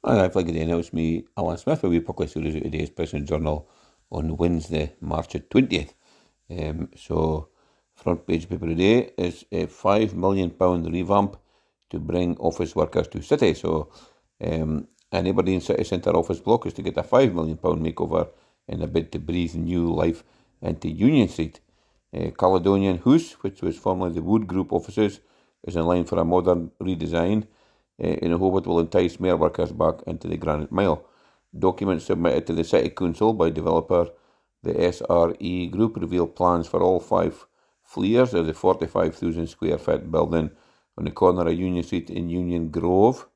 Hi, I've like today now it's me, Alan Smith, where we publish series of today's President Journal on Wednesday, March 20th. So, front page paper today is a £5 million revamp to bring office workers to City. So, anybody in City Centre office block is to get a £5 million makeover in a bid to breathe new life into Union Street. Caledonian House, which was formerly the Wood Group offices, is in line for a modern redesign in a hope it will entice more workers back into the Granite Mile. Documents submitted to the City Council by developer the SRE Group reveal plans for all 5 flares of the 45,000 square foot building on the corner of Union Street in Union Grove.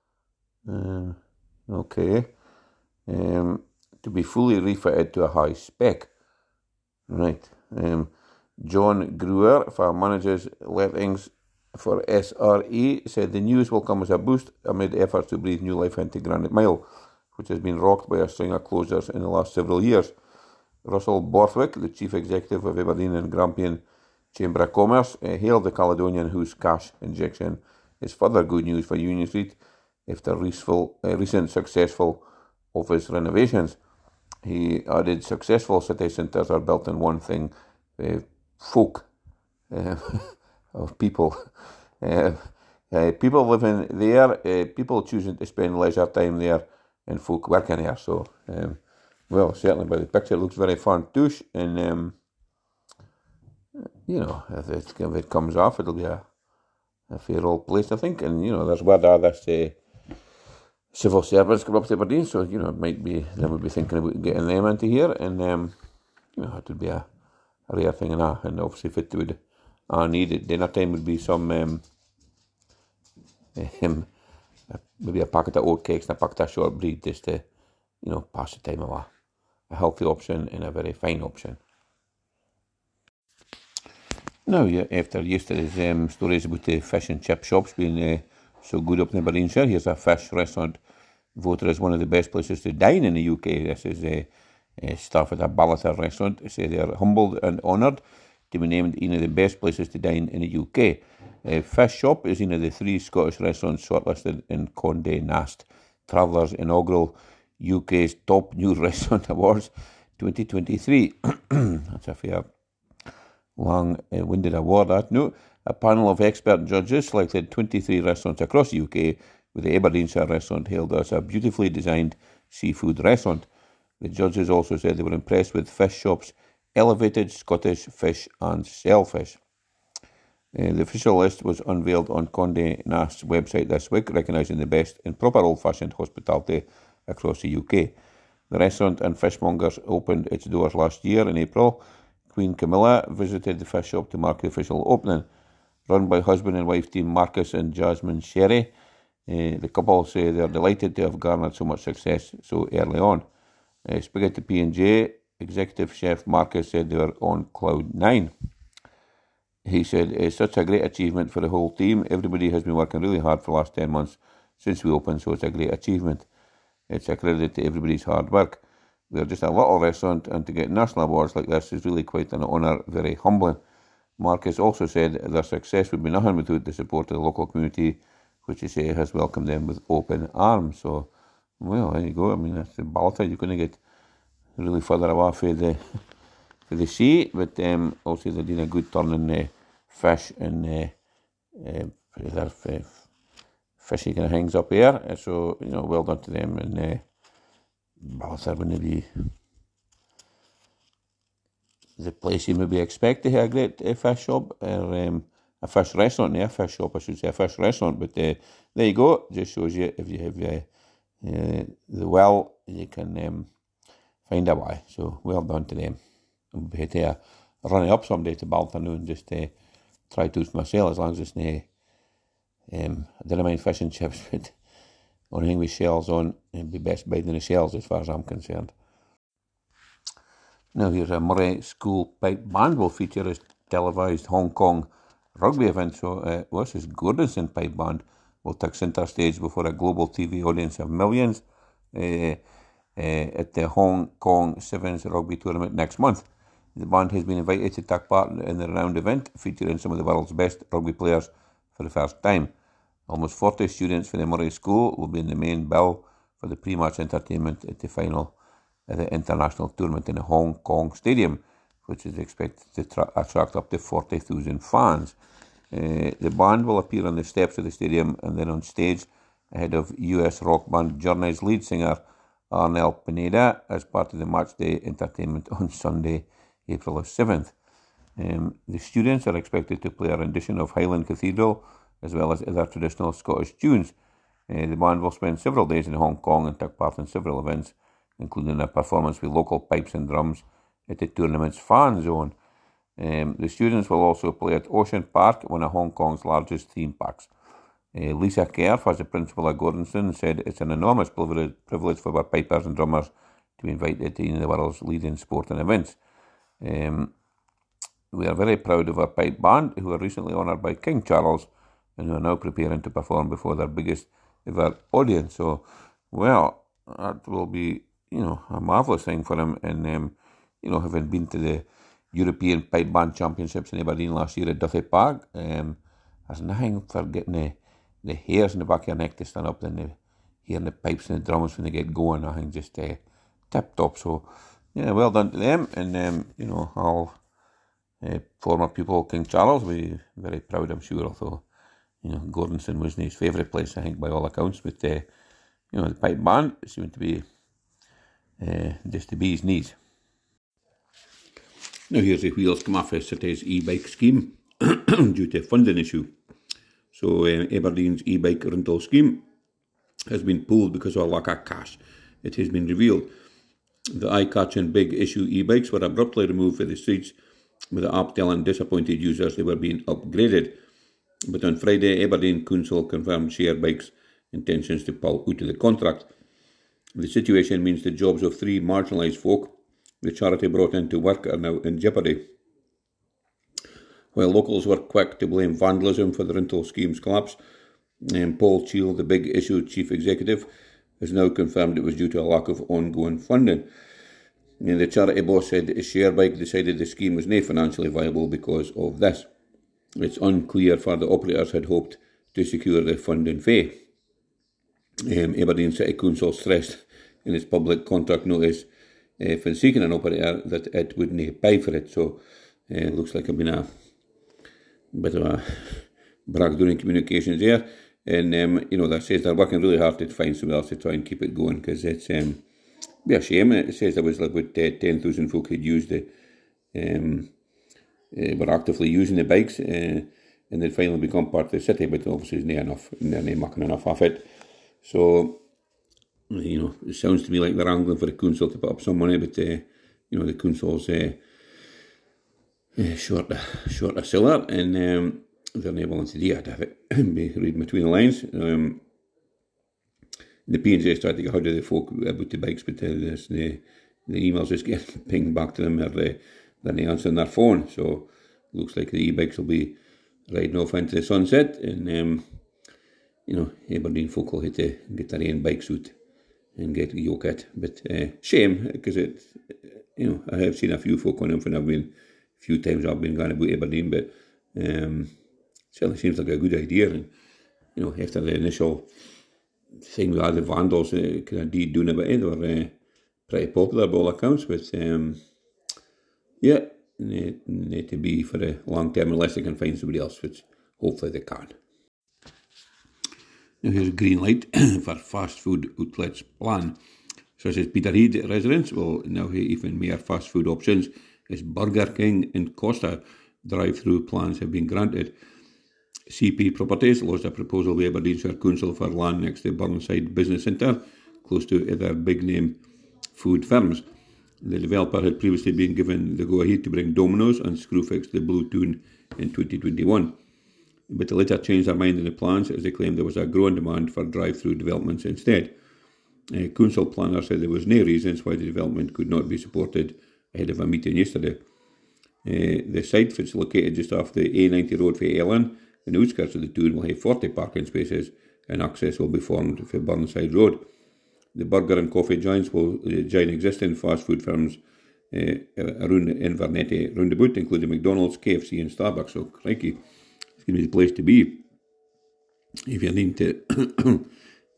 To be fully refitted to a high spec. Right. John Brewer, for managers lettings for SRE, said the news will come as a boost amid efforts to breathe new life into Granite Mile, which has been rocked by a string of closures in the last several years. Russell Borthwick, the chief executive of Aberdeen and Grampian Chamber of Commerce, hailed the Caledonian House cash injection as further good news for Union Street after recent successful office renovations. He added, successful city centres are built on one thing, folk of people. People living there, people choosing to spend leisure time there, and folk working there. So, certainly by the picture, it looks very fantastic. And, if it comes off, it'll be a fair old place, I think. And, there's word this civil servants come up to Aberdeen, so, it might be, they would be thinking about getting them into here. And, it would be a rare thing, and obviously if it would need it, dinner time would be some maybe a packet of oat cakes and a packet of shortbread just to, pass the time of a healthy option and a very fine option. Now, after yesterday's stories about the fish and chip shops being so good up in Aberdeenshire, here's a fish restaurant voted as one of the best places to dine in the UK. This is staff at a Ballater restaurant. They say they are humbled and honoured to be named one of the best places to dine in the UK. Fish Shop is one of the 3 Scottish restaurants shortlisted in Condé Nast Traveller's inaugural UK's Top New Restaurant Awards 2023. That's a fair long-winded award, that. No, a panel of expert judges selected 23 restaurants across the UK, with the Aberdeenshire restaurant hailed as a beautifully designed seafood restaurant. The judges also said they were impressed with Fish Shop's elevated Scottish fish and shellfish. The official list was unveiled on Condé Nast's website this week, recognising the best in proper old-fashioned hospitality across the UK. The restaurant and fishmongers opened its doors last year in April. Queen Camilla visited the fish shop to mark the official opening. Run by husband and wife team Marcus and Jasmine Sherry, the couple say they are delighted to have garnered so much success so early on. Spaghetti P&J executive chef Marcus said they were on cloud 9. He said, it's such a great achievement for the whole team. Everybody has been working really hard for the last 10 months since we opened, so it's a great achievement. It's a credit to everybody's hard work. We're just a little restaurant, and to get national awards like this is really quite an honour, very humbling. Marcus also said their success would be nothing without the support of the local community, which he say has welcomed them with open arms. So, there you go. I mean, that's the Ballater. You're going to get really further away for the sea, but also they're doing a good turn in fish and their fishy kind of hangs up here. So, well done to them. And Ballater wouldn't be the place you maybe expect to have a great fish shop, or a fish restaurant. A fish shop, I should say, a fish restaurant. But there you go. Just shows you if you have the will, you can find a way. So well done to them. I'll be to run it up someday to Balternoon and just try to myself, as long as it's I don't mind fish and chips, but anything with shells on, it'd be best biting the shells as far as I'm concerned. Now here's a Murray School Pipe Band will feature a televised Hong Kong rugby event. So this is Gordonson Pipe Band will take centre stage before a global TV audience of millions at the Hong Kong Sevens Rugby Tournament next month. The band has been invited to take part in the renowned event, featuring some of the world's best rugby players for the first time. Almost 40 students from the Murray School will be in the main bill for the pre-match entertainment at the final of the international tournament in the Hong Kong Stadium, which is expected to attract up to 40,000 fans. The band will appear on the steps of the stadium and then on stage ahead of US rock band Journey's lead singer Arnel Pineda as part of the match day entertainment on Sunday, April 7th. The students are expected to play a rendition of Highland Cathedral as well as other traditional Scottish tunes. The band will spend several days in Hong Kong and take part in several events, including a performance with local pipes and drums at the tournament's fan zone. The students will also play at Ocean Park, one of Hong Kong's largest theme parks. Lisa Kerr, as the principal at Gordonstoun, said it's an enormous privilege for our pipers and drummers to be invited to the world's leading sporting events. We are very proud of our pipe band, who were recently honoured by King Charles and who are now preparing to perform before their biggest ever audience. So, well, that will be, a marvellous thing for them. And, having been to the European Pipe Band Championships in Aberdeen last year at Duffy Park, there's nothing for getting the hairs in the back of your neck to stand up and hearing the pipes and the drums when they get going. I think just tip top. So, yeah, well done to them. And, I'll former pupil King Charles will be very proud, I'm sure, although, Gordonstoun wasn't his favourite place, I think, by all accounts. But, the pipe band seemed to be just the bee's knees. Now here's the wheels come off yesterday's e-bike scheme due to funding issue. So Aberdeen's e-bike rental scheme has been pulled because of a lack of cash. It has been revealed the eye-catching big issue e-bikes were abruptly removed from the streets, with the app telling disappointed users they were being upgraded. But on Friday, Aberdeen Council confirmed Share Bike's intentions to pull out of the contract. The situation means the jobs of 3 marginalised folk the charity brought into work are now in jeopardy. While locals were quick to blame vandalism for the rental scheme's collapse, Paul Cheall, the big issue chief executive, has now confirmed it was due to a lack of ongoing funding. The charity boss said Sharebike decided the scheme was not financially viable because of this. It's unclear for the operators had hoped to secure the funding fee. Aberdeen City Council stressed in its public contract notice for seeking an operator that it wouldn't pay for it. So it looks like it's been a bit of a breakdown in communications there. And, that says they're working really hard to find somebody else to try and keep it going, because it's be a shame. It says there was like about 10,000 folk who'd used were actively using the bikes, and they'd finally become part of the city, but obviously it's not enough, and they're not making enough of it. So, it sounds to me like they're angling for the council to put up some money, but, the council's short a seller, and they're not willing to do it, I think. Be reading between the lines. The P&J tried to get hold of the folk about the bikes, but the emails just get pinged back to them, or they're not answering their phone. So it looks like the e-bikes will be riding off into the sunset, and Aberdeen folk will have to get their own bikes out and get yoke it. But shame, because I have seen a few folk on them when a few times I've been going about Aberdeen, but certainly seems like a good idea. And after the initial thing with all the vandals kind of doing about it, they were pretty popular by all accounts, but need to be for a long term unless they can find somebody else, which hopefully they can. Now here's a green light for fast food outlets plan. Such as Peterhead residents will now have even more fast food options, as Burger King and Costa drive-through plans have been granted. CP Properties lodged a proposal with Aberdeenshire Council for land next to Burnside Business Centre, close to other big-name food firms. The developer had previously been given the go-ahead to bring Domino's and Screwfix to the Blue Toon in 2021, but they later changed their mind on the plans as they claimed there was a growing demand for drive-through developments instead. Council planners said there was no reasons why the development could not be supported ahead of a meeting yesterday. The site, which is located just off the A90 road for Ellen, in the outskirts of the town, will have 40 parking spaces, and access will be formed for Burnside Road. The burger and coffee joints will join existing fast food firms around Inverness roundabout, including McDonald's, KFC and Starbucks. So, crikey, it's going to be the place to be if you need to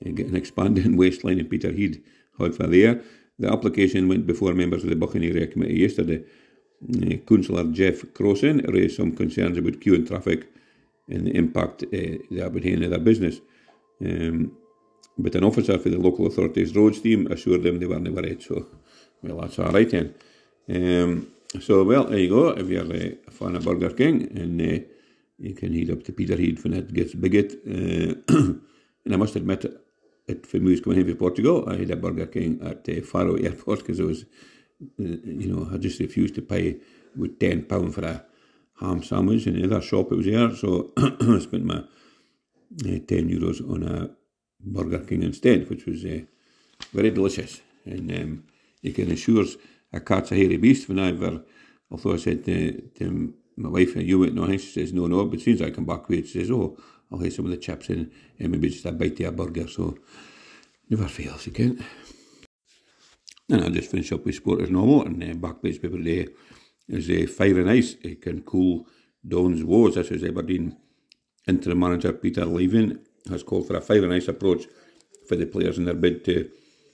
get an expanding waistline in Peterhead, Hogfa there. The application went before members of the Buccaneer Committee yesterday. Councillor Jeff Crossan raised some concerns about queuing traffic and the impact that would have on their business. But an officer for the local authority's roads team assured them they weren't worried. So, well, that's all right then. Well, there you go. If you're a fan of Burger King, and you can head up to Peterhead when it gets big. And I must admit, for me coming home from Portugal, I had a Burger King at Faro Airport because I was, I just refused to pay about £10 for a ham sandwich in the other shop it was there. So I spent my €10 on a Burger King instead, which was very delicious. And you can assure a cat's a hairy beast. Although I said to my wife, you wouldn't know, she says, no, but as soon as I come back with it, she says, I'll have some of the chips in and maybe just a bite of a burger. So never fails, you can't. And I'll just finish up with sport as normal. And Backpage paper today is Fire and Ice. It can cool Don's woes. This is Aberdeen interim manager Peter Levin has called for a fire and ice approach for the players in their bid to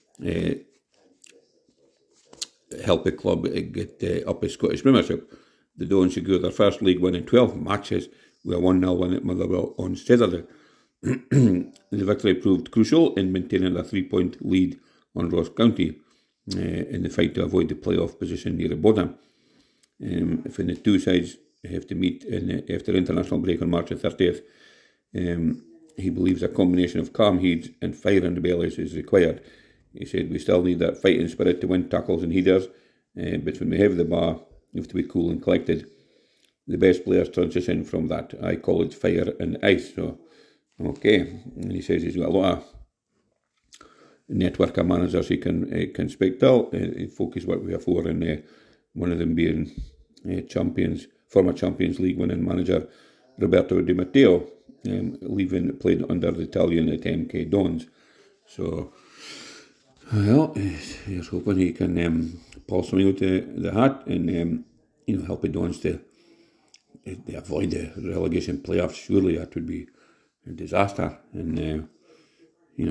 help the club get up a Scottish Premiership. The Dons secured their first league win in 12 matches with a 1-0 win at Motherwell on Saturday. The victory proved crucial in maintaining a 3-point lead on Ross County in the fight to avoid the playoff position near the bottom. If the two sides have to meet after international break on March the 30th, he believes a combination of calm heads and fire in the bellies is required. He said, we still need that fighting spirit to win tackles and headers, but when we have the bar, you have to be cool and collected. The best players transition from that. I call it fire and ice. So, okay. And he says he's got a lot of network of managers he can speak to. Focus what we have for, and one of them being former Champions League winning manager Roberto Di Matteo, played under the Italian at MK Dons. So, well, here's hoping he can pull something out of the hat and help the Dons to avoid the relegation playoffs. Surely that would be a disaster, and we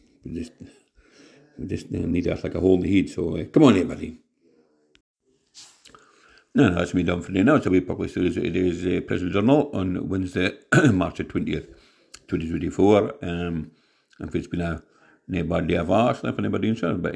just need us like a hole in the head. So come on, everybody. No, that's me done for today now. So we published today's President Journal on Wednesday, March the 20th, 2024. And if it's been a bad day of ours, not for anybody, but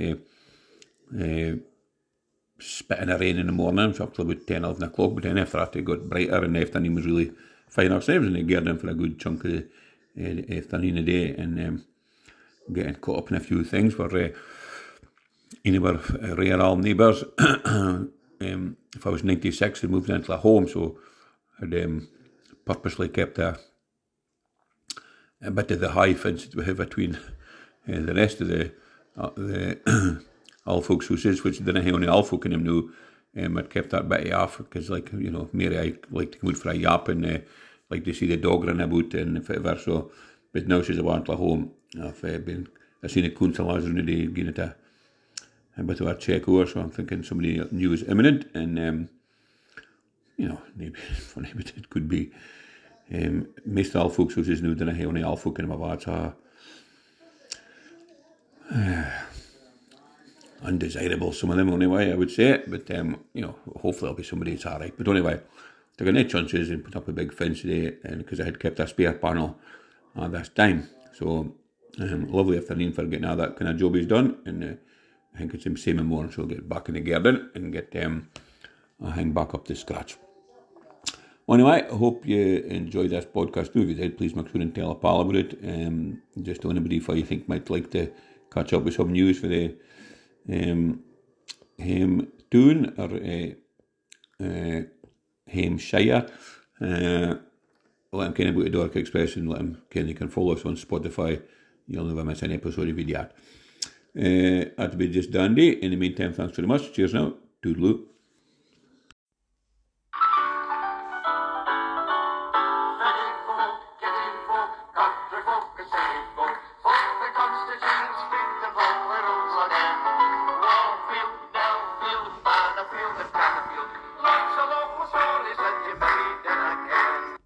spitting a rain in the morning, so up till about 10, 11 o'clock, but then after that it got brighter and the afternoon was really fine ourselves, and it geared in for a good chunk of the afternoon of the day, and getting caught up in a few things where any of our rare neighbours, if I was 96, they moved into a home, so I'd purposely kept a bit of the high fence we have between the rest of the all folks houses, which didn't have any all folk in them now. I'd kept that bit off because, Mary, I like to come out for a yap and like to see the dog run about and whatever. So, but now she's away to home. I've seen a council around the day, giving it a bit of a check over. So I'm thinking somebody new is imminent, and maybe funny, but it could be. Most all folks houses now didn't have any all folk in them about. Undesirable, some of them anyway, I would say, but hopefully there'll be somebody that's alright. But anyway, took no chances and put up a big fence today, and because I had kept a spare panel at this time. So lovely afternoon for getting all that kind of job is done, and I think it's the same in the morning, so I'll get back in the garden and get I'll hang back up to scratch. Well, anyway, I hope you enjoyed this podcast too. If you did, please make sure and tell a pal about it. Just to anybody if you think might like to catch up with some news for the Ham Toon or Hampshire. Let him ken about the Dark Express, and let him ken you can follow us on Spotify. You'll never miss an episode of that. That'll be just dandy. In the meantime, thanks very much. Cheers now. Toodaloo.